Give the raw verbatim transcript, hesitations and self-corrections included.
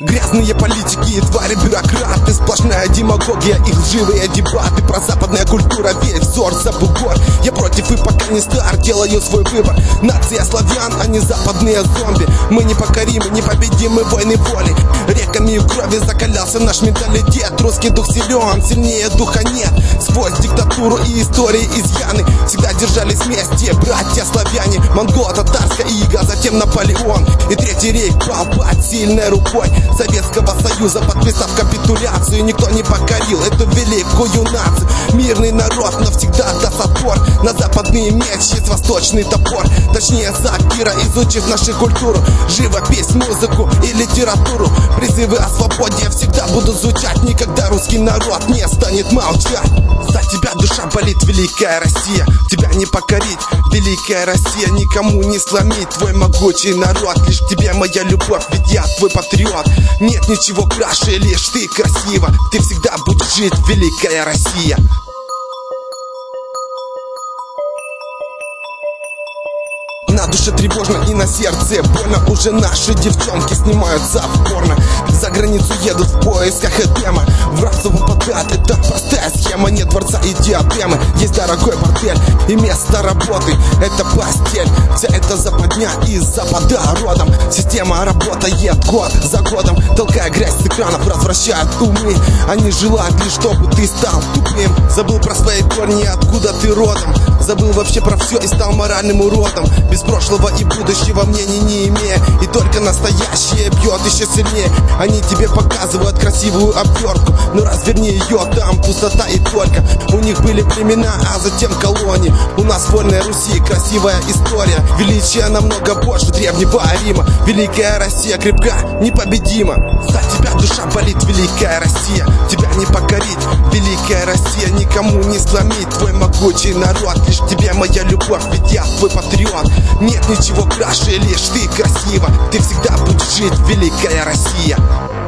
Грязные политики и твари бюрократы, сплошная демагогия и лживые дебаты. Про западная культура весь взор за бугор. Я против и пока не стар, делаю свой выбор. Нация славян, а не западные зомби. Мы непокоримы, непобедимы, войны воли. Реками в крови закалялся наш менталитет. Русский дух силен, сильнее духа нет. Сквозь диктатуру и истории изъяны всегда держались вместе братья славяне. Монголо-татарская ига, затем Наполеон. И Третий рейх пал под сильной рукой Советского Союза, подписав капитуляцию. Никто не покорил эту великую нацию. Мирный народ навсегда даст отпор. На западный меч есть восточный топор. Точнее сатира, изучив нашу культуру, живопись, музыку и литературу. Призывы о свободе всегда будут звучать. Никогда русский народ не станет молчать. За тебя душа болит, великая Россия. Тебя не покорить, великая Россия. Никому не сломить твой могучий народ. Лишь к тебе моя любовь, ведь я твой патриот. Нет ничего краше, лишь ты красива. Ты всегда будешь жить, великая Россия. На душе тревожно и на сердце больно. Уже наши девчонки снимаются в порно. За границу едут в поисках Эдема. В рабство попадают, это простая схема. Нет дворца и диадемы, есть дорогой бордель. И место работы, это постель. Вся эта западня из запада родом. Система работает год за годом, толкая грязь с экранов, развращает умы. Они желают лишь, чтобы ты стал тупым. Забыл про свои корни, откуда ты родом. Забыл вообще про все и стал моральным уродом. Без прошлого и будущего мнений не имея. И только настоящее бьет еще сильнее. Они тебе показывают красивую обвертку, но разверни ее, там пустота и только. У них были племена, а затем колонии. У нас вольная Руси, красивая история. Величие намного больше древнего Рима. Великая Россия крепка, непобедима. За тебя душа болит, великая Россия. Тебя не покорить, великая Россия. Никому не сломить твой могучий народ. Лишь к тебе моя любовь, ведь я твой патриот. Нет ничего краше, лишь ты красива. Ты всегда будешь жить, великая Россия.